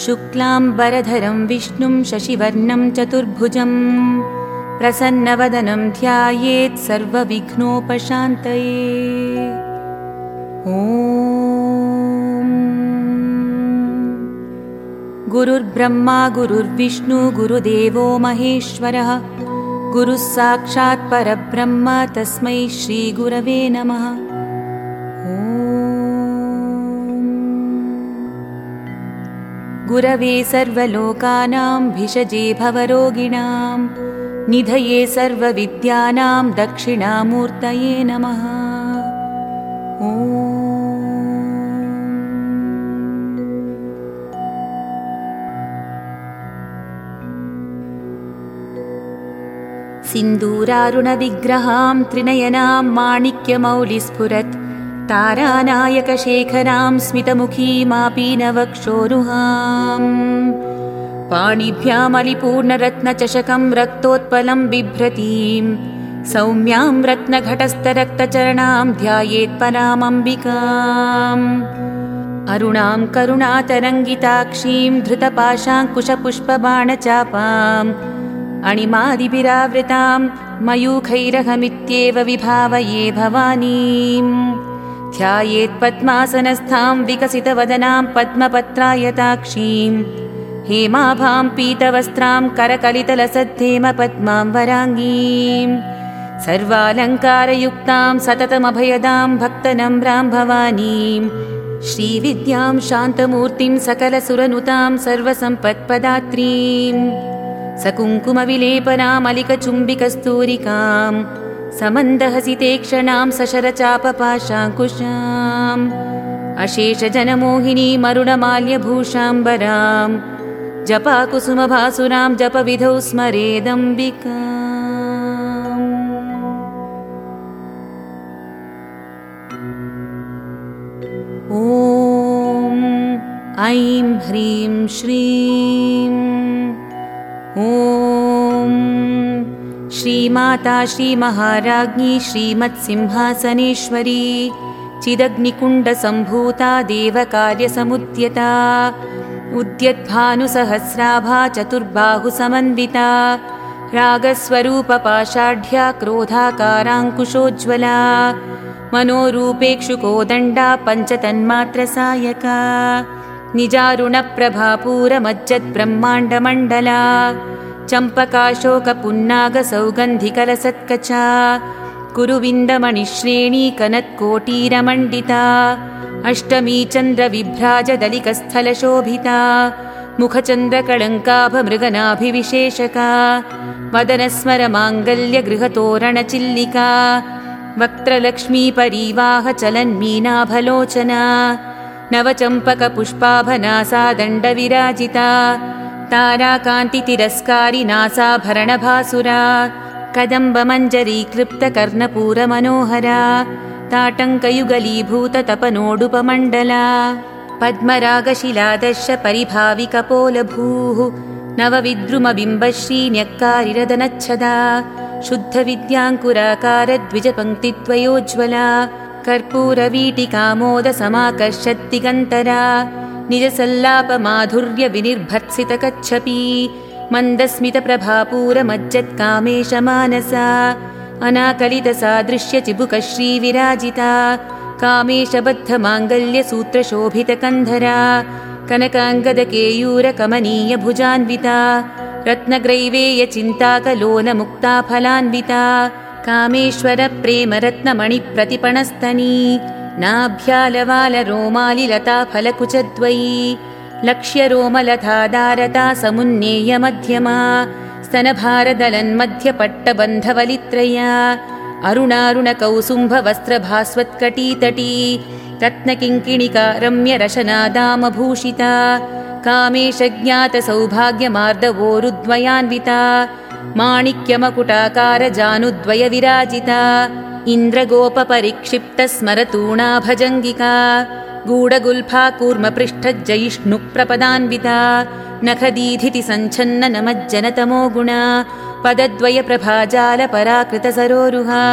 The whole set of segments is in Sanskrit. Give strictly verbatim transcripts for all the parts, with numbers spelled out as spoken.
शुक्लाम्बरधरं विष्णुं शशिवर्णं चतुर्भुजं प्रसन्नवदनं ध्यायेत् सर्वविघ्नोपशान्तये। ॐ गुरुर्ब्रह्मा गुरुर्विष्णु गुरुदेवो महेश्वरः गुरुः साक्षात् परब्रह्म तस्मै श्रीगुरवे नमः। गुरवे सर्वलोकानां भिषजे भवरोगिणां निधये सर्वविद्यानां दक्षिणामूर्तये नमः। ॐ सिन्दूरारुणविग्रहां त्रिनयनां माणिक्यमौलिस्फुरत् तारानायकशेखरां स्मितमुखीमापीनवक्षोरुहां पाणिभ्यामलिपूर्णरत्नचषकं रक्तोत्पलं बिभ्रतीं सौम्यां रत्नघटस्थरक्तचरणां ध्यायेत् परामम्बिकाम्। अरुणां करुणातरङ्गिताक्षीं धृतपाशाङ्कुशपुष्पबाणचापाम् अणिमादिभिरावृतां मयूखैरहमित्येव विभावये भवानीं। ध्यायेत् पद्मासनस्थां विकसितवदनां पद्मपत्रायताक्षीं हेमाभां पीतवस्त्रां करकलितलसद्धेमपद्मां वराङ्गीं सर्वालङ्कारयुक्तां सततमभयदां भक्तनम्रां भवानीं श्रीविद्यां शान्तमूर्तिं सकलसुरनुतां सर्वसम्पत्पदात्रीं सकुङ्कुमविलेपनामलिकचुम्बिकस्तूरिकां समन्दहसितेक्षणां सशरचापपाशाङ्कुशाम् अशेषजनमोहिनीमरुणमाल्यभूषाम्बरां जपाकुसुमभासुरां जपविधौ स्मरेदम्बिकाम्। ॐ ऐं ह्रीं श्रीं ॐ श्रीमाता श्रीमहाराज्ञी श्रीमत्सिंहासनेश्वरी चिदग्निकुण्डसम्भूता देवकार्यसमुद्यता उद्यद्भानुसहस्राभा चतुर्बाहुसमन्विता रागस्वरूपपाषाढ्या क्रोधाकाराङ्कुशोज्ज्वला मनोरूपेक्षुकोदण्डा पञ्चतन्मात्रसायका निजारुणप्रभापूरमज्जद्ब्रह्माण्डमण्डला चम्पकाशोकपुन्नागसौगन्धिकलसत्कचा कुरुविन्दमणिश्रेणी कनत्कोटीरमण्डिता अष्टमी चन्द्रविभ्राजदलिकस्थलशोभिता मुखचन्द्रकळङ्काभमृगनाभिविशेषका वदनस्मरमाङ्गल्यगृहतोरणचिल्लिका वक्त्रलक्ष्मीपरीवाहचलन्मीनाभलोचना नवचम्पकपुष्पाभनासा दण्डविराजिता ताराकान्तितिरस्कारी नासाभरणभासुरा कदम्बमञ्जरीक्लृप्तकर्णपूरमनोहरा ताटङ्कयुगलीभूततपनोडुपमण्डला पद्मरागशिलादर्श परिभाविकपोलभूः नवविद्रुमबिम्बश्रीन्यक्कारिरदनच्छदा शुद्धविद्याङ्कुराकारद्विजपङ्क्तिद्वयोज्ज्वला कर्पूरवीटिकामोदसमाकर्षद्दिगन्तरा निजसल्लापमाधुर्यविनिर्भर्त्सितकच्छपी मन्दस्मितप्रभापूरमज्जत्कामेशमानसा अनाकलितसादृश्यचिबुकश्रीविराजिता कामेशबद्धमाङ्गल्यसूत्रशोभितकन्धरा कनकाङ्गदकेयूरकमनीयभुजान्विता रत्नग्रैवेयचिन्ताकलोलमुक्ताफलान्विता कामेश्वरप्रेमरत्नमणिप्रतिपणस्तनी नाभ्यालवालरोमालिलताफलकुचद्वयी लक्ष्यरोमलतादारता समुन्नेयमध्यमा स्तनभारदलन्मध्यपट्टबन्धवलित्रया अरुणारुणकौसुम्भवस्त्रभास्वत्कटीतटी रत्नकिङ्किणिका रम्यरशनादामभूषिता कामेशज्ञातसौभाग्यमार्दवोरुद्वयान्विता माणिक्यमकुटाकारजानुद्वयविराजिता इन्द्रगोपपरिक्षिप्तस्मरतूणाभजङ्गिका गूढगुल्फा कूर्मपृष्ठज्जयिष्णुप्रपदान्विता नखदीधितिसञ्छन्ननमज्जनतमो गुणा पदद्वयप्रभाजालपराकृतसरोरुहा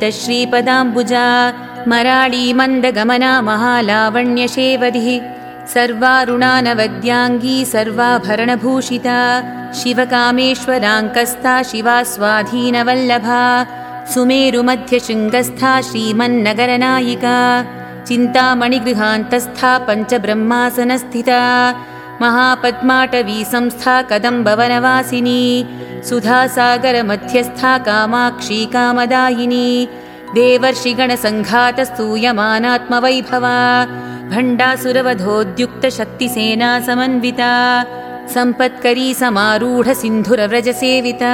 शिञ्जानमणिमञ्जीरमण्डितश्रीपदाम्बुजा मराळीमन्दगमना महालावण्यशेवधिः सर्वारुणानवद्याङ्गी सर्वाभरणभूषिता शिवकामेश्वराङ्कस्था शिवा स्वाधीनवल्लभा सुमेरुमध्यशृङ्गस्था श्रीमन्नगरनायिका चिन्तामणिगृहान्तस्था पञ्चब्रह्मासनस्थिता महापद्माटवी संस्था कदम्बवनवासिनी सुधासागरमध्यस्था कामाक्षी कामदायिनी देवर्षिगणसङ्घातस्तूयमानात्मवैभवा भण्डासुरवधोद्युक्तशक्तिसेना समन्विता सम्पत्करी समारूढसिन्धुरव्रजसेविता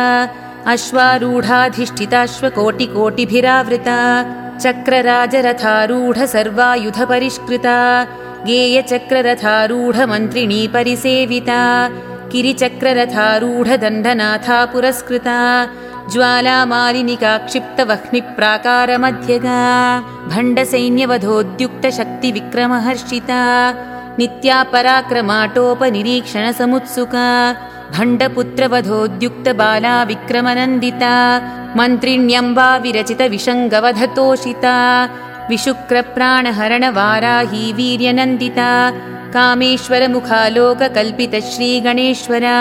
अश्वारूढाधिष्ठिताश्वकोटिकोटिभिरावृता चक्रराजरथारूढ सर्वायुधपरिष्कृता गेयचक्ररथारूढमन्त्रिणी परिसेविता किरिचक्ररथारूढदण्डनाथा पुरस्कृता ज्वालामालिनिका क्षिप्तवह्निप्राकारमध्यगा भण्डसैन्यवधोद्युक्तशक्तिविक्रमहर्षिता नित्या पराक्रमाटोपनिरीक्षणसमुत्सुका भण्डपुत्रवधोद्युक्तबाला विक्रमनन्दिता मन्त्रिण्यम्बा विरचितविषङ्गवधतोषिता विशुक्रप्राणहरणवाराही वीर्यनन्दिता कामेश्वरमुखालोककल्पितश्रीगणेश्वरा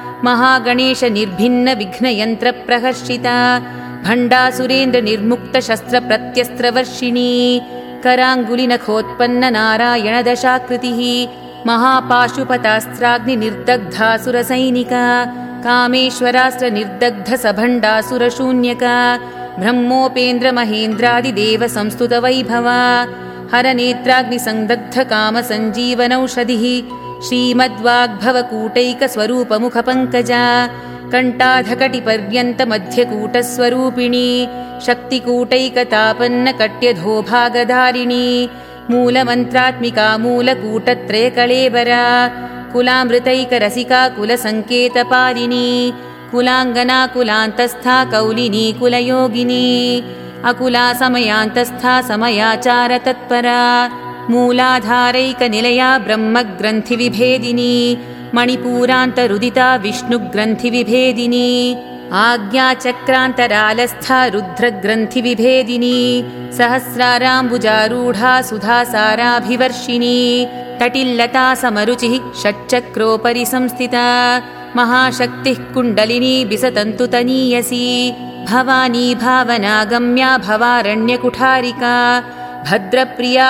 महागणेशनिर्भिन्नविघ्नयन्त्रप्रहर्षिता भण्डासुरेन्द्रनिर्मुक्तशस्त्रप्रत्यस्त्रवर्षिणी कराङ्गुलिनखोत्पन्ननारायणदशाकृतिः महापाशुपतास्त्राग्निनिर्दग्धासुरसैनिका कामेश्वरास्त्रनिर्दग्धसभण्डासुरशून्यका ब्रह्मोपेन्द्रमहेन्द्रादिदेवसंस्तुतवैभवा हरनेत्राग्निसन्दग्धकामसञ्जीवनौषधिः श्रीमद्वाग्भवकूटैकस्वरूपमुखपङ्कजा कण्टाधकटिपर्यन्तमध्यकूटस्वरूपिणी शक्तिकूटैकतापन्नकट्यधोभागधारिणी मूलमन्त्रात्मिका मूलकूटत्रयकळेबरा कुलामृतैकरसिका कुलसङ्केतपालिनी कुलाङ्गना कुलान्तस्था कौलिनी कुलयोगिनी अकुला समयान्तस्था समयाचारतत्परा मूलाधारैकनिलया ब्रह्मग्रन्थिविभेदिनी मणिपूरान्तरुदिता विष्णुग्रन्थिविभेदिनी आज्ञाचक्रान्तरालस्था रुद्रग्रन्थिविभेदिनी सहस्राराम्बुजारूढा सुधासाराभिवर्षिणी तटिल्लता समरुचिः षट्चक्रोपरि संस्थिता महाशक्तिः कुण्डलिनी बिसतन्तुतनीयसी भवानी भावनागम्या भवारण्यकुठारिका भद्रप्रिया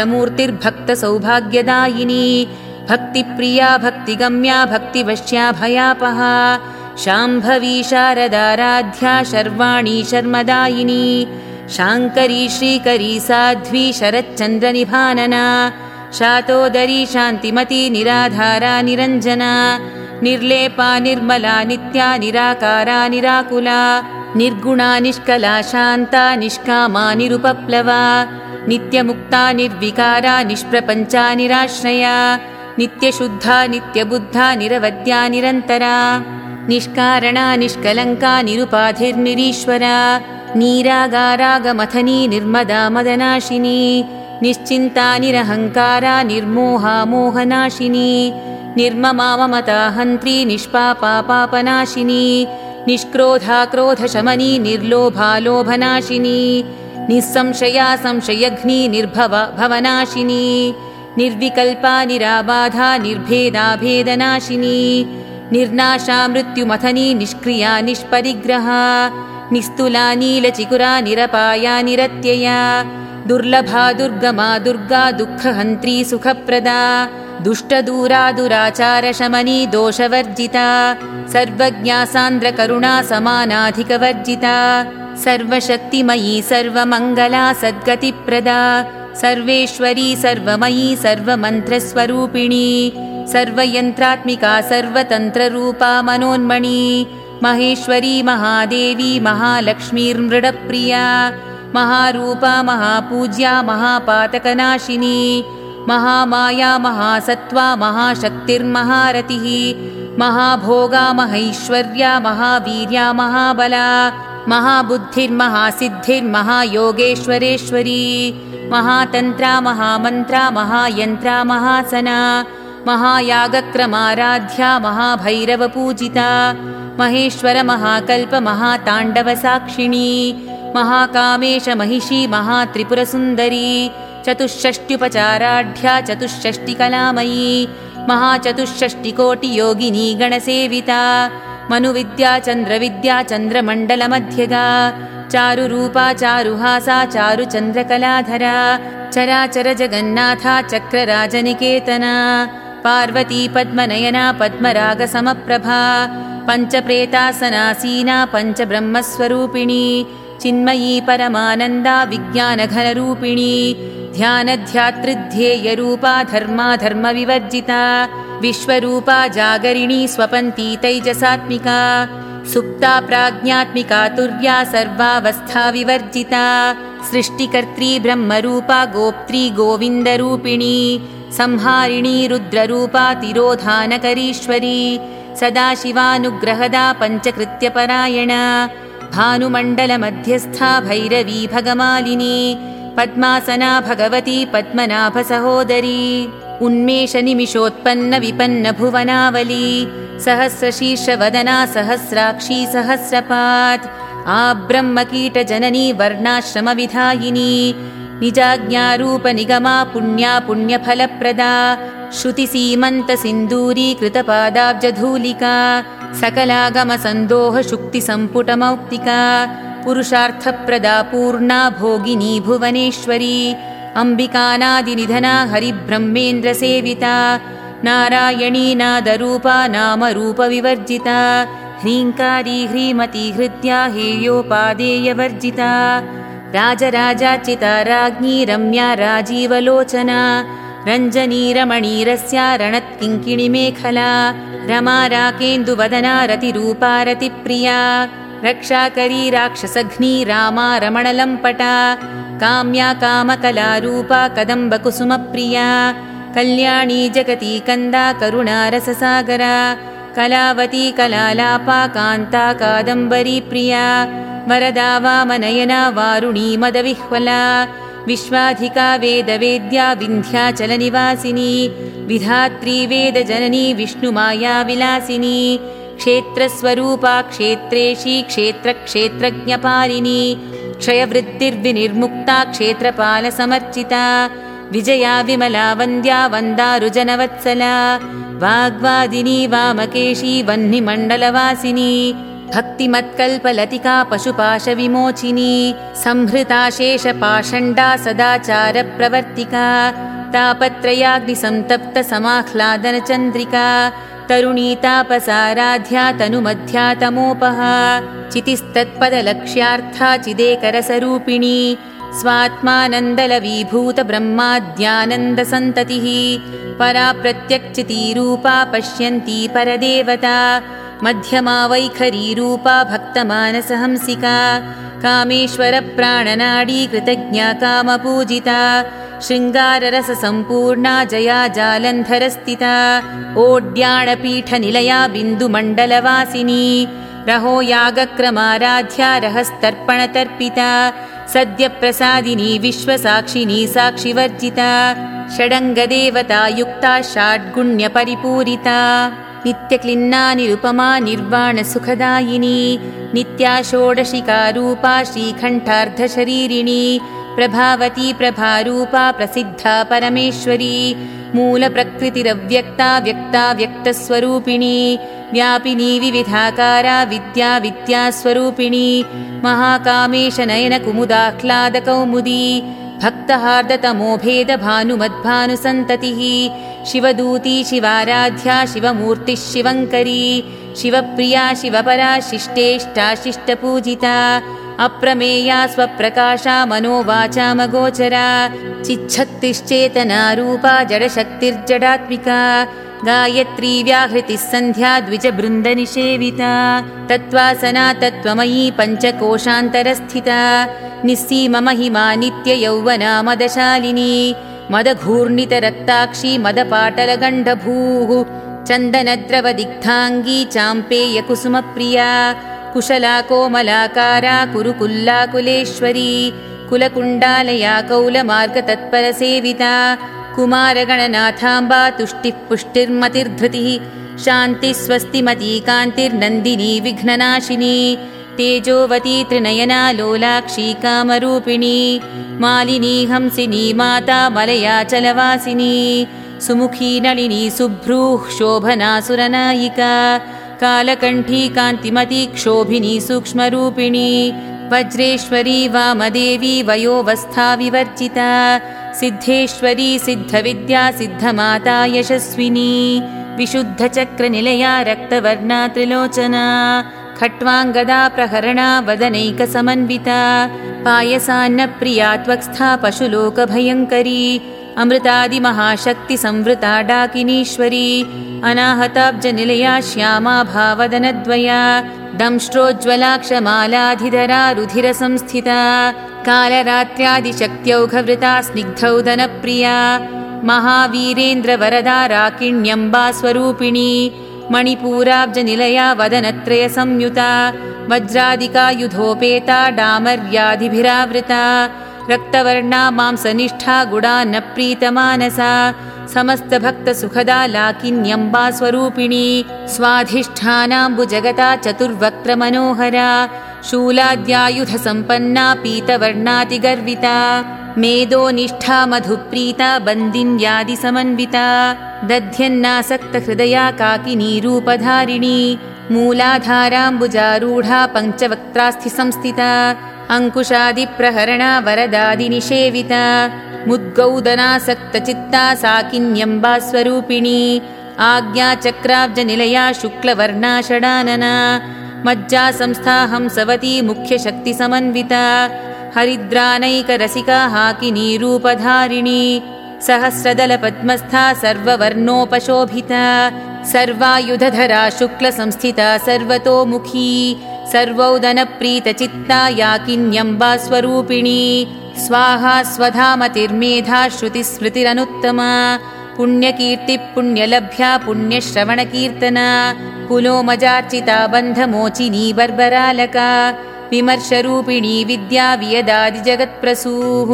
भद्रमूर्तिर्भक्तसौभाग्यदायिनी भक्तिप्रिया भक्तिगम्या भक्तिवश्या भयापहा शाम्भवी शारदाराध्या शर्वाणी शर्मदायिनी शाङ्करी श्रीकरी साध्वी शरच्चन्द्रनिभानना शातोदरी शान्तिमती निराधारा निरञ्जना निर्लेपा निर्मला नित्या निराकारा निराकुला निर्गुणा निष्कला शान्ता निष्कामा निरुपप्लवा नित्यमुक्ता निर्विकारा निष्प्रपञ्चा निराश्रया नित्यशुद्धा नित्यबुद्धा निरवद्या निरन्तरा निष्कारणा निष्कलङ्का निरुपाधिर्निरीश्वरा नीरागारागमथनी निर्मदा मदनाशिनी निश्चिन्ता निरहङ्कारा निर्मोहा मोहनाशिनी निर्ममा ममता हन्त्री निष्पापा पापनाशिनी निष्क्रोधा क्रोधशमनी निर्लोभा लोभनाशिनी निस्संशया संशयघ्नी निर्भवा भवनाशिनी निर्विकल्पा निराबाधा निर्भेदा भेदनाशिनी निर्नाशा मृत्युमथनी निष्क्रिया निष्परिग्रहा निस्तुला नीलचिकुरा निरपाया निरत्यया दुर्लभा दुर्गमा दुर्गा दुःखहन्त्री सुखप्रदा दुष्टदूरा दुराचारशमनी दोषवर्जिता सर्वज्ञा सान्द्रकरुणा समानाधिकवर्जिता सर्वशक्तिमयी सर्वमङ्गला सद्गतिप्रदा सर्वेश्वरी सर्वमयी सर्वमन्त्रस्वरूपिणी सर्वयन्त्रात्मिका सर्वतन्त्ररूपा मनोन्मणि महेश्वरी महादेवी महालक्ष्मीर्मृडप्रिया महारूपा महापूज्या महापातकनाशिनी महामाया महासत्त्वा महाशक्तिर्महारतिः महाभोगा महैश्वर्या महावीर्या महाबला महाबुद्धिर्महासिद्धिर्महायोगेश्वरेश्वरी महातन्त्रा महामन्त्रा महायन्त्रा महासना महायागक्रमाराध्या महाभैरवपूजिता महेश्वर महाकल्प महाताण्डवसाक्षिणी महाकामेश महिषी महात्रिपुरसुन्दरी चतुष्षष्ट्युपचाराढ्या चतुष्षष्टिकलामयी महाचतुष्षष्टिकोटियोगिनी गणसेविता मनुविद्या चन्द्रविद्या चन्द्रमण्डलमध्यगा चारुरूपा चारुहासा चारुचन्द्रकलाधरा चराचर जगन्नाथा चक्रराजनिकेतना पार्वती पद्मनयना पद्मरागसमप्रभा पञ्चप्रेतासनासीना पञ्चब्रह्मस्वरूपिणी चिन्मयी परमानन्दा विज्ञानघनरूपिणी ध्यानध्यातृध्येयरूपा धर्माधर्मविवर्जिता विश्वरूपा जागरिणी स्वपन्ती तैजसात्मिका सुप्ता प्राज्ञात्मिका तुर्या सर्वावस्थाविवर्जिता सृष्टिकर्त्री ब्रह्मरूपा गोप्त्री गोविन्दरूपिणी संहारिणी रुद्ररूपा तिरोधानकरीश्वरी सदाशिवानुग्रहदा पञ्चकृत्यपरायणा भानुमण्डलमध्यस्था भैरवी भगमालिनी पद्मासना भगवती पद्मनाभसहोदरी उन्मेषनिमिषोत्पन्न विपन्न भुवनावली सहस्रशीर्षवदना सहस्राक्षी सहस्रपात् आब्रह्मकीटजननी वर्णाश्रमविधायिनी निजाज्ञारूपनिगमा पुण्या पुण्यफलप्रदा श्रुतिसीमन्तसिन्दूरी कृतपादाब्जधूलिका सकलागमसन्दोहशुक्तिसम्पुटमौक्तिका पुरुषार्थप्रदा पूर्णा भोगिनी भुवनेश्वरी अम्बिकानादिनिधना हरिब्रह्मेन्द्रसेविता नारायणी नादरूपा नामरूपविवर्जिता ह्रीङ्कारी ह्रीमती हृद्या हेयोपादेयवर्जिता राजराजार्चिता राज्ञी रम्या राजीवलोचना रञ्जनी रमणीरस्या रणत्किङ्किणिमेखला रमा राकेन्दुवदना रतिरूपा रतिप्रिया रक्षाकरी राक्षसघ्नी रामा रमणलम्पटा काम्या कामकलारूपा कदम्बकुसुमप्रिया कल्याणी जगती कन्दा करुणारससागरा कलावती कलालापा कान्ता कादम्बरी प्रिया वरदा वामनयना वारुणी मदविह्वला विश्वाधिका वेदवेद्या विन्ध्याचलनिवासिनी विधात्री वेदजननी विष्णुमाया विलासिनी क्षेत्रस्वरूपा क्षेत्रेशी क्षेत्रक्षेत्रज्ञपालिनी क्षयवृत्तिर्विनिर्मुक्ता क्षेत्रपालसमर्चिता विजया विमला वन्द्या वन्दारुजनवत्सला वाग्वादिनी वामकेशी वह्निमण्डलवासिनी भक्तिमत्कल्पलतिका पशुपाशविमोचिनी संहृता शेषपाषण्डा सदाचारप्रवर्तिका तापत्रयाग्निसन्तप्त समाह्लादनचन्द्रिका तरुणी तापसाराध्या तनुमध्या तमोपहा चितिस्तत्पदलक्ष्यार्था चिदेकरसरूपिणी स्वात्मानन्दलवीभूत ब्रह्माद्यानन्दसन्ततिः परा प्रत्यक्चितीरूपा पश्यन्ती परदेवता मध्यमा वैखरीरूपा भक्तमानसहंसिका कामेश्वरप्राणनाडी कृतज्ञा कामपूजिता शृङ्गाररससम्पूर्णा जया जालन्धरस्थिता ओड्याणपीठनिलया बिन्दुमण्डलवासिनी रहो यागक्रमाराध्या रहस्तर्पणतर्पिता सद्यप्रसादिनी विश्वसाक्षिणी साक्षिवर्जिता षडङ्गदेवता युक्ता षड्गुण्यपरिपूरिता नित्यक्लिन्ना निरुपमा निर्वाणसुखदायिनी नित्या षोडशिकारूपा श्रीकण्ठार्धशरीरिणी प्रभावती प्रभारूपा प्रसिद्धा परमेश्वरी मूलप्रकृतिरव्यक्ता व्यक्ता व्यक्तस्वरूपिणी व्यापिनी विविधाकारा विद्या विद्यास्वरूपिणी महाकामेशनयनकुमुदाह्लादकौमुदी भक्तहार्दतमोभेदभानुमद्भानुसन्ततिः शिवदूती शिवाराध्या शिवमूर्तिः शिवङ्करी शिवप्रिया शिवपरा शिष्टेष्टा शिष्टपूजिता अप्रमेया स्वप्रकाशा मनोवाचामगोचरा चिच्छक्तिश्चेतनारूपा जडशक्तिर्जडात्मिका गायत्री व्याहृतिः सन्ध्या द्विजबृन्दनिषेविता तत्त्वासना तत्त्वमयी पञ्चकोशान्तरस्थिता निस्सीममहिमा नित्ययौवना मदशालिनी मदघूर्णितरक्ताक्षी मदपाटलगण्डभूः चन्दनद्रवदिग्धाङ्गी चाम्पेयकुसुमप्रिया कुशला कोमलाकारा कुरुकुल्लाकुलेश्वरी कुलकुण्डालया कौलमार्गतत्परसेविता कुमारगणनाथाम्बा तुष्टिः पुष्टिर्मतिर्धृतिः शान्तिः स्वस्तिमती कान्तिर्नन्दिनी विघ्ननाशिनी तेजोवती त्रिनयना लोलाक्षी कामरूपिणी मालिनी हंसिनी माता मलयाचलवासिनी सुमुखी नलिनी सुभ्रूः शोभना सुरनायिका कालकण्ठी कान्तिमती क्षोभिनी सूक्ष्मरूपिणी वज्रेश्वरी वामदेवी वयोवस्था विवर्जिता सिद्धेश्वरी सिद्धविद्या सिद्धमाता यशस्विनी विशुद्धचक्रनिलया रक्तवर्णा त्रिलोचना खट्वाङ्गदा प्रहरणा वदनैकसमन्विता पायसान्नप्रिया त्वक्स्था पशुलोकभयङ्करी अमृतादिमहाशक्तिसंवृता डाकिनीश्वरी अनाहताब्जनिलया श्यामा भावदनद्वया दंष्ट्रोज्ज्वलाक्षमालाधिधरा रुधिरसंस्थिता कालरात्र्यादिशक्त्यौघवृता स्निग्धौदनप्रिया महावीरेन्द्रवरदा राकिण्यम्बा स्वरूपिणी मणिपूराब्जनिलया वदनत्रयसंयुता वज्रादिकायुधोपेता डामर्यादिभिरावृता रक्तवर्णा मांसनिष्ठा गुडान्नप्रीतमानसा समस्तभक्तसुखदा लाकिन्यम्बा स्वरूपिणी स्वाधिष्ठानाम्बुजगता चतुर्वक्त्रमनोहरा शूलाद्यायुधसम्पन्ना पीतवर्णातिगर्विता मेदोनिष्ठा मधुप्रीता बन्दिन्यादिसमन्विता दध्यन्नासक्तहृदया काकिनीरूपधारिणी मूलाधाराम्बुजारूढा पञ्चवक्त्रास्थिसंस्थिता अङ्कुशादिप्रहरणा वरदादिनिषेविता मुद्गौदनासक्तचित्ता साकिन्यम्बा स्वरूपिणी आज्ञाचक्राब्जनिलया शुक्लवर्णा षडानना मज्जासंस्था हंसवती मुख्यशक्तिसमन्विता हरिद्रानैकरसिका हाकिनीरूपधारिणी सहस्रदलपद्मस्था सर्ववर्णोपशोभिता सर्वायुधधरा शुक्लसंस्थिता सर्वतोमुखी सर्वौदनप्रीतचित्ता याकिन्यम्बा स्वरूपिणी स्वाहा स्वधामतिर्मेधा श्रुतिस्मृतिरनुत्तमा पुण्यकीर्तिपुण्यलभ्या पुण्यश्रवणकीर्तना पुलोमजार्चिता बन्धमोचिनी बर्बरालका विमर्शरूपिणी विद्या वियदादिजगत्प्रसूः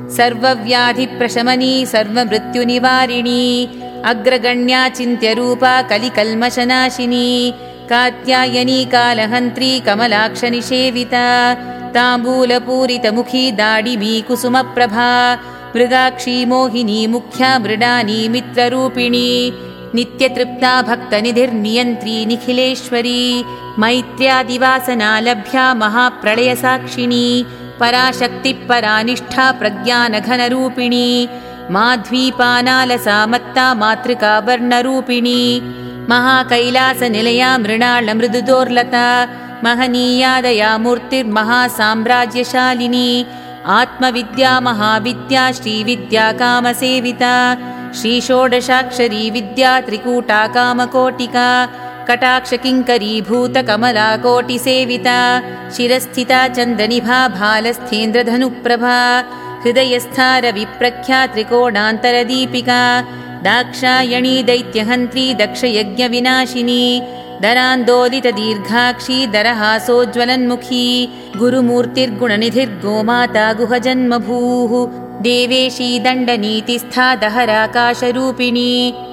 सर्वव्याधिप्रशमनी सर्वमृत्युनिवारिणी अग्रगण्या चिन्त्यरूपा कलिकल्मषनाशिनी कात्यायनी कालहन्त्री कमलाक्षनिषेविता ताम्बूलपूरितमुखी दाडिमी कुसुमप्रभा मृगाक्षी मोहिनी मुख्या मृडानी मित्ररूपिणी नित्यतृप्ता भक्तनिधिर्नियन्त्री निखिलेश्वरी मैत्र्यादिवासना लभ्या महाप्रलयसाक्षिणी पराशक्तिपरानिष्ठा प्रज्ञानघनरूपिणी माध्वीपानालसा मत्ता मातृका वर्णरूपिणी महाकैलासनिलया मृणालमृदुदोर्लता महनीयादया मूर्तिर्महासाम्राज्यशालिनी आत्मविद्या महाविद्या श्रीविद्या कामसेविता श्रीषोडशाक्षरी विद्या त्रिकूटा कामकोटिका कटाक्षकिङ्करीभूतकमला कोटिसेविता शिरस्थिता चन्द्रनिभा भालस्थेन्द्रधनुप्रभा हृदयस्था रविप्रख्या त्रिकोणान्तरदीपिका दाक्षायणी दैत्यहन्त्री दक्षयज्ञविनाशिनी दरान्दोलितदीर्घाक्षी दरहासोज्ज्वलन्मुखी गुरुमूर्तिर्गुणनिधिर्गोमाता गुहजन्मभूः देवेशी दण्डनीतिस्था दहराकाशरूपिणी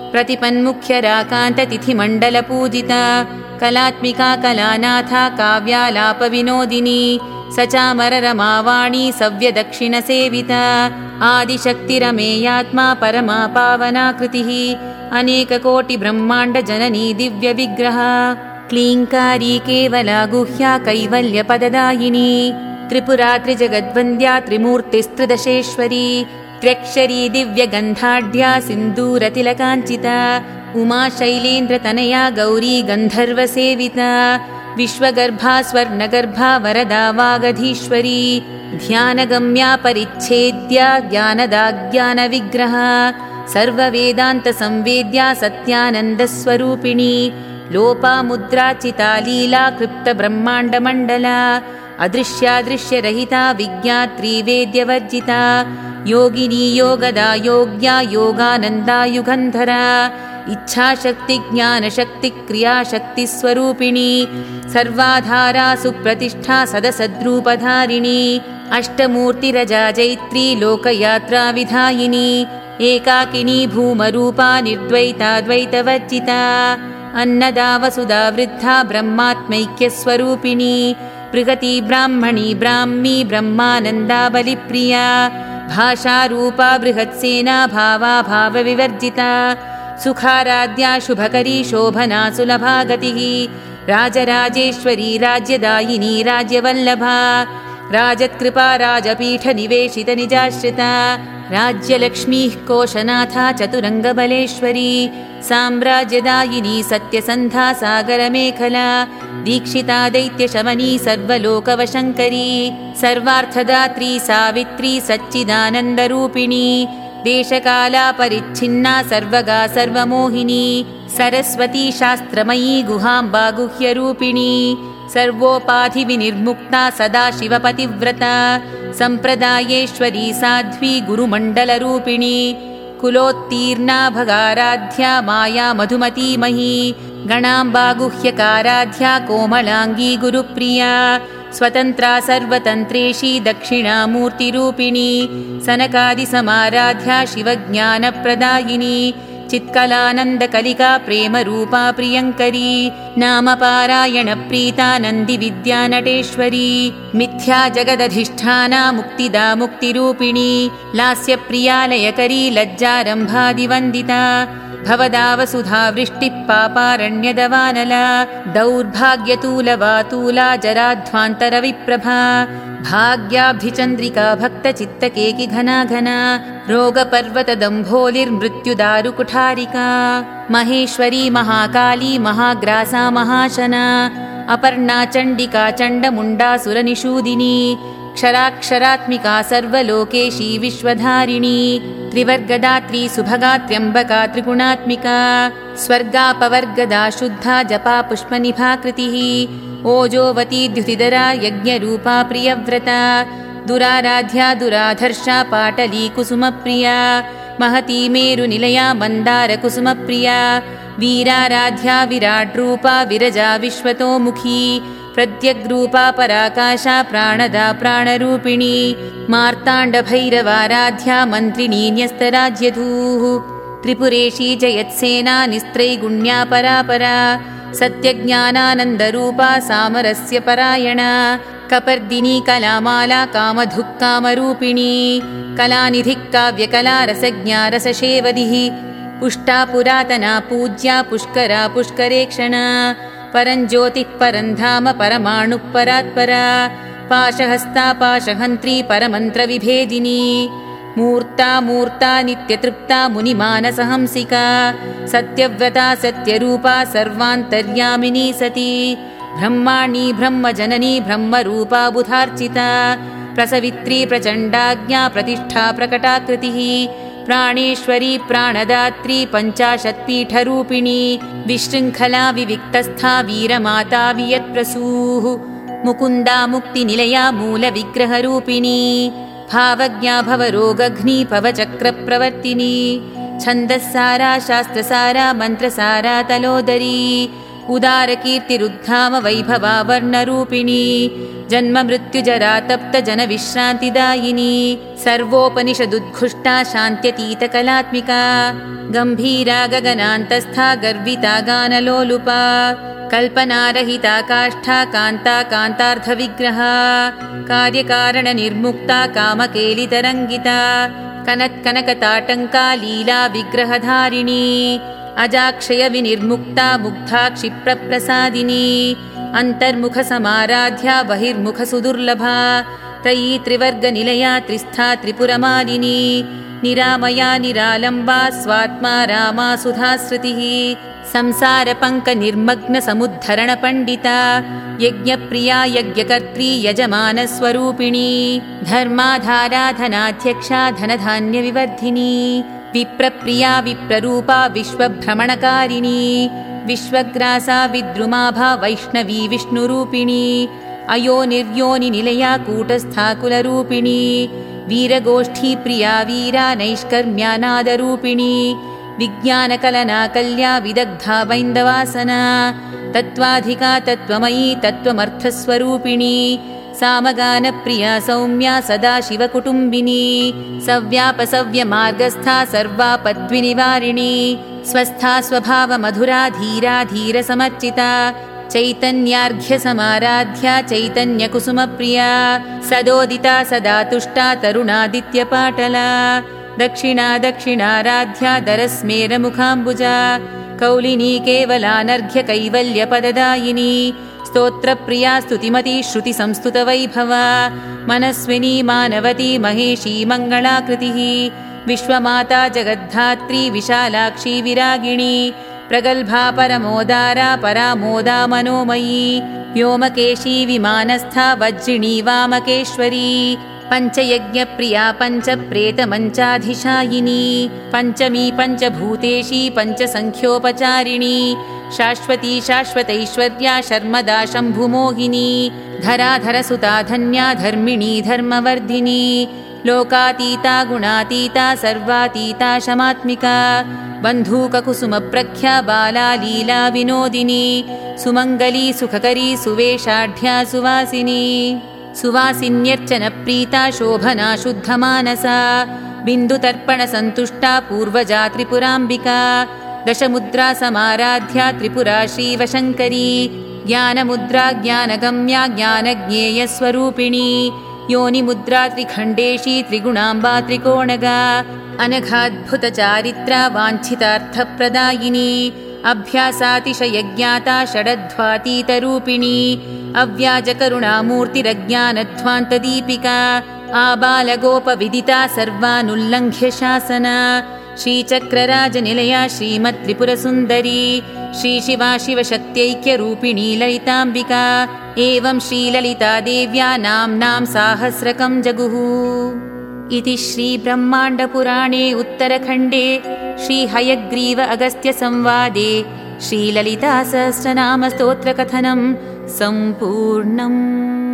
प्रतिपन्मुख्यराकान्ततिथिमण्डलपूजिता कलात्मिका कलानाथा काव्यालापविनोदिनी सचामररमावाणी सव्यदक्षिणसेविता आदिशक्तिरमेयात्मा परमा पावनाकृतिः अनेककोटिब्रह्माण्डजननी दिव्यविग्रहा क्लीङ्कारी केवला गुह्या कैवल्यपददायिनी त्रिपुरा त्रिजगद्वन्द्या त्रिमूर्तिस्त्रिदशेश्वरी त्र्यक्षरी दिव्यगन्धाढ्या सिन्दूरतिलकाञ्चिता उमा शैलेन्द्रतनया गौरी गन्धर्वसेविता विश्वगर्भा स्वर्णगर्भा वरदा वागधीश्वरी ध्यानगम्या परिच्छेद्या ज्ञानदा ज्ञानविग्रहा सर्ववेदान्तसंवेद्या सत्यानन्दस्वरूपिणी लोपामुद्राचिता लीला क्लृप्तब्रह्माण्डमण्डला अदृश्यादृश्यरहिता विज्ञात्री वेद्यवर्जिता योगिनी योगदा योग्या योगानन्दा युगन्धरा इच्छाशक्ति ज्ञानशक्ति क्रियाशक्तिस्वरूपिणी सर्वाधारा सुप्रतिष्ठा सदसद्रूपधारिणी अष्टमूर्तिरजा जैत्री लोकयात्रा विधायिनी एकाकिनी भूमरूपा निर्द्वैताद्वैतवर्जिता अन्नदा वसुधा वृद्धा ब्रह्मात्मैक्यस्वरूपिणी बृहती ब्राह्मणी ब्राह्मी ब्रह्मानन्दाबलिप्रिया भाषारूपा बृहत्सेना भावा भावविवर्जिता सुखाराध्या शुभकरी शोभना सुलभा गतिः राजराजेश्वरी राज्यदायिनी राज्यवल्लभा राजत्कृपा राजपीठनिवेशितनिजाश्रिता राज्यलक्ष्मीः कोशनाथा चतुरङ्गबलेश्वरी साम्राज्यदायिनी सत्यसन्धा सागरमेखला दीक्षिता दैत्यशमनी सर्वलोकवशङ्करी सर्वार्थदात्री सावित्री सच्चिदानन्दरूपिणी देशकाला परिच्छिन्ना सर्वगा सर्वमोहिनी सरस्वती शास्त्रमयी गुहाम्बा गुह्यरूपिणी सर्वोपाधिविनिर्मुक्ता सदा शिवपतिव्रता सम्प्रदायेश्वरी साध्वी गुरुमण्डलरूपिणी कुलोत्तीर्णा भगाराध्या माया मधुमतीमही गणाम्बा गुह्यकाराध्या कोमलाङ्गी गुरुप्रिया स्वतन्त्रा सर्वतन्त्रेशी दक्षिणामूर्तिरूपिणी सनकादिसमाराध्या शिवज्ञानप्रदायिनी चित्कलानन्दकलिका प्रेमरूपा प्रियङ्करी नामपारायणप्रीता नन्दिविद्यानटेश्वरी मिथ्या जगदधिष्ठाना मुक्तिदा मुक्तिरूपिणी लास्यप्रियालयकरी लज्जारम्भादिवन्दिता भवदावसुधा वृष्टिः पापारण्यदवानला दौर्भाग्यतूलवातूला जराध्वान्तरविप्रभा भाग्याब्धिचन्द्रिका भक्तचित्तकेकि घना घना रोगपर्वतदम्भोलिर्मृत्युदारुकुठारिका महेश्वरी महाकाली महाग्रासा महाशना अपर्णा चण्डिका चण्डमुण्डासुरनिषूदिनी क्षराक्षरात्मिका सर्वलोकेशी विश्वधारिणी त्रिवर्गदात्री सुभगा त्र्यम्बका त्रिगुणात्मिका स्वर्गापवर्गदा शुद्धा जपा पुष्पनिभाकृतिः ओजोवती द्युतिधरा यज्ञरूपा प्रियव्रता दुराराध्या दुराधर्षा पाटली कुसुमप्रिया महती मेरुनिलया मन्दारकुसुमप्रिया वीराराध्या विराड्रूपा विरजा विश्वतोमुखी प्रत्यग्रूपा पराकाशा प्राणदा प्राणरूपिणी मार्ताण्डभैरवाराध्या मन्त्रिणी न्यस्तराज्यधूः त्रिपुरेशी जयत्सेना निस्त्रैगुण्या परापरा सत्यज्ञानानन्दरूपा सामरस्य परायणा कपर्दिनी कलामाला कामधुक्कामरूपिणी कलानिधिः काव्यकला रसज्ञा रसशेवधिः पुष्टा पुरातना पूज्या पुष्करा पुष्करेक्षणा परञ्ज्योतिः परन्धाम परमाणुः परात्परा पाशहस्ता पाशहन्त्री परमन्त्रविभेदिनी मूर्ता मूर्ता नित्यतृप्ता मुनिमानसहंसिका सत्यव्रता सत्यरूपा सर्वान्तर्यामिनी सती ब्रह्माणी ब्रह्मजननी ब्रह्मरूपा बुधार्चिता प्रसवित्री प्रचण्डाज्ञा प्रतिष्ठा प्रकटाकृतिः प्राणेश्वरी प्राणदात्री पञ्चाशत्पीठरूपिणी विशृङ्खला विविक्तस्था वीरमाता वियत्प्रसूः मुकुन्दा मुक्तिनिलया मूलविग्रहरूपिणी भावज्ञा भवरोगघ्नी भवचक्रप्रवर्तिनी छन्दस्सारा शास्त्रसारा मन्त्रसारा तलोदरी उदारकीर्तिरुद्धाम वैभवा वर्णरूपिणी जन्ममृत्युजरा तप्तजनविश्रान्तिदायिनी सर्वोपनिषदुद्घुष्टा शान्त्यतीतकलात्मिका गम्भीरा गगनान्तस्था गर्विता गानलोलुपा कल्पनारहिता काष्ठा कान्ता कान्तार्धविग्रहा कार्यकारणनिर्मुक्ता कामकेलितरङ्गिता कनत्कनकताटङ्का लीला विग्रहधारिणी अजाक्षयविनिर्मुक्ता मुग्धा क्षिप्रप्रसादिनी अन्तर्मुखसमाराध्या बहिर्मुखसुदुर्लभा त्रयी त्रिवर्गनिलया त्रिस्था त्रिपुरमालिनी निरामया निरालम्बा स्वात्मा रामा सुधाश्रुतिः संसारपङ्कनिर्मग्नसमुद्धरणपण्डिता यज्ञप्रिया यज्ञकर्त्री यजमानस्वरूपिणी धर्माधारा धनाध्यक्षा धनधान्यविवर्धिनी विप्रप्रिया विप्ररूपा विश्वभ्रमणकारिणी विश्वग्रासा विद्रुमाभा वैष्णवी विष्णुरूपिणी अयोनिर्योनिनिलया कूटस्था कुलरूपिणी वीरगोष्ठी प्रिया वीरा नैष्कर्म्यानादरूपिणी विज्ञानकलनाकल्या विदग्धा वैन्दवासना तत्त्वाधिका तत्त्वमयी तत्त्वमर्थस्वरूपिणी सामगानप्रिया सौम्या सदा शिवकुटुम्बिनी सव्यापसव्यमार्गस्था सर्वापद्विनिवारिणी स्वस्था स्वभावमधुरा धीरा धीरसमर्चिता चैतन्यार्घ्यसमाराध्या चैतन्यकुसुमप्रिया सदोदिता सदा तुष्टा तरुणादित्यपाटला दक्षिणा दक्षिणाराध्या दरस्मेरमुखाम्बुजा कौलिनी केवलानर्घ्य कैवल्यपददायिनी स्तोत्रप्रिया स्तुतिमती श्रुतिसंस्तुतवैभवा मनस्विनी मानवती महेशी मङ्गलाकृतिः विश्वमाता जगद्धात्री विशालाक्षी विरागिणी प्रगल्भा परमोदारा परामोदा मनोमयी व्योमकेशी विमानस्था वज्रिणी वामकेश्वरी पञ्चयज्ञप्रिया पञ्चप्रेतमञ्चाधिशायिनी पञ्चमी पञ्चभूतेशी पञ्चसङ्ख्योपचारिणी शाश्वती शाश्वतैश्वर्या शर्मदा शम्भुमोहिनी धराधरसुता धन्या धर्मिणी धर्मवर्धिनी लोकातीता गुणातीता सर्वातीता शमात्मिका बन्धूककुसुमप्रख्या बाला लीला विनोदिनी सुमङ्गली सुखकरी सुवेशाढ्या सुवासिनी सुवासिन्यर्चनप्रीता शोभना शुद्धमानसा बिन्दुतर्पणसन्तुष्टा पूर्वजा त्रिपुराम्बिका दशमुद्रा समाराध्या त्रिपुरा श्रीवशङ्करी ज्ञानमुद्रा ज्ञानगम्या ज्ञानज्ञेयस्वरूपिणी योनिमुद्रा त्रिखण्डेशी त्रिगुणाम्बा त्रिकोणगा अनघाद्भुतचारित्रा वाञ्छितार्थप्रदायिनी अभ्यासातिशयज्ञाता षडध्वातीतरूपिणी अव्याजकरुणामूर्तिरज्ञानध्वान्तदीपिका आबालगोपविदिता सर्वानुल्लङ्घ्य शासना श्रीचक्रराजनिलया श्रीमत्त्रिपुरसुन्दरी श्रीशिवा शिवशक्त्यैक्यरूपिणी ललिताम्बिका एवं श्रीललिता देव्या नाम्नां साहस्रकं जगुः इति श्रीब्रह्माण्डपुराणे उत्तरखण्डे श्रीहयग्रीव अगस्त्यसंवादे श्रीललितासहस्रनामस्तोत्रकथनं सम्पूर्णम्।